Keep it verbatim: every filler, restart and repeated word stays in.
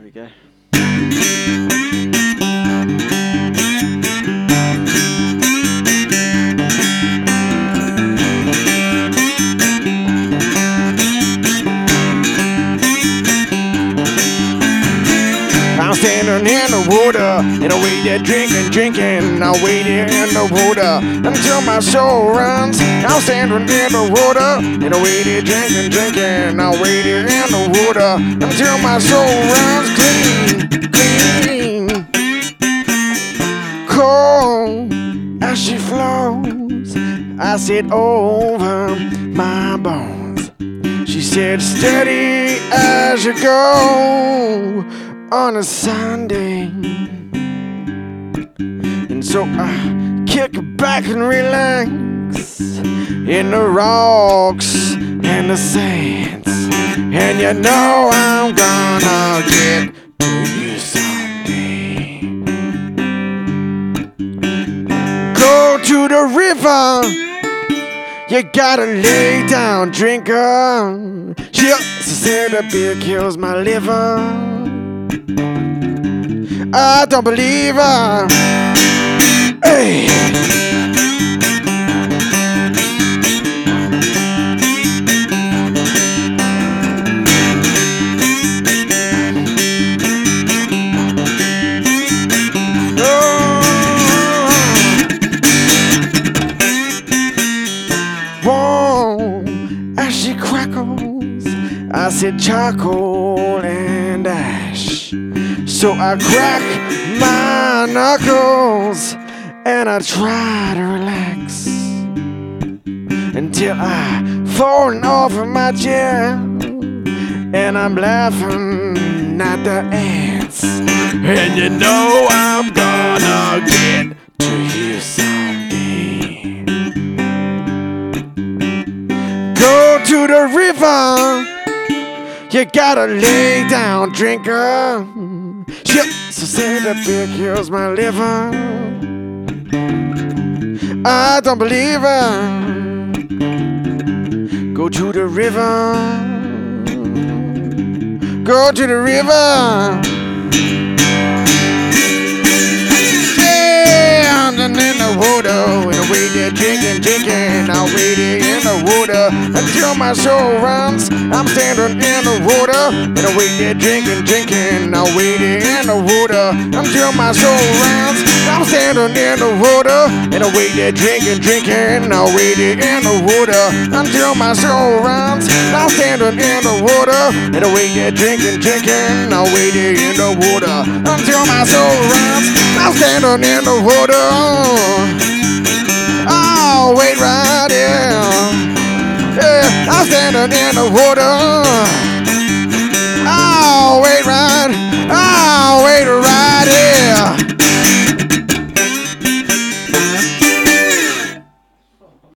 we go. I'm standing in the water, and I wait there drinking, drinking. I wait here in the water until my soul runs. I'm standing in the water, and I wait here drinking, drinking. I wait here in the water until my soul runs clean, clean. Cold as she flows, I sit over my bones. She said, steady as you go on a Sunday. And so I kick back and relax in the rocks and the sands. And you know I'm gonna get to you someday. Go to the river, you gotta lay down, drinker. She said the beer kills my liver. I don't believe her. Hey. Oh. Whoa, as she crackles, I said charcoal and ash. So I crack my knuckles and I try to relax until I fall off of my chair and I'm laughing at the ants. And you know I'm gonna get to you someday. Go to the river, you gotta lay down, drinker. She so said the beer kills my liver. I don't believe her. Go to the river. Go to the river. Yeah, I'm in the water. And I wait there drinking, drinking. I wait in the water until my soul runs. I'm standing in the water, and I wait there drinking, drinking. I wait in the water until my soul runs. I'm standing in the water, and I wait there drinking, drinking. I wait in the water until my soul runs. I'm standing in the water, and I wait there drinking, drinking. I wait in the water until my soul runs. I'm standing in the water. I'll wait right here. Yeah, I'm standing in the water.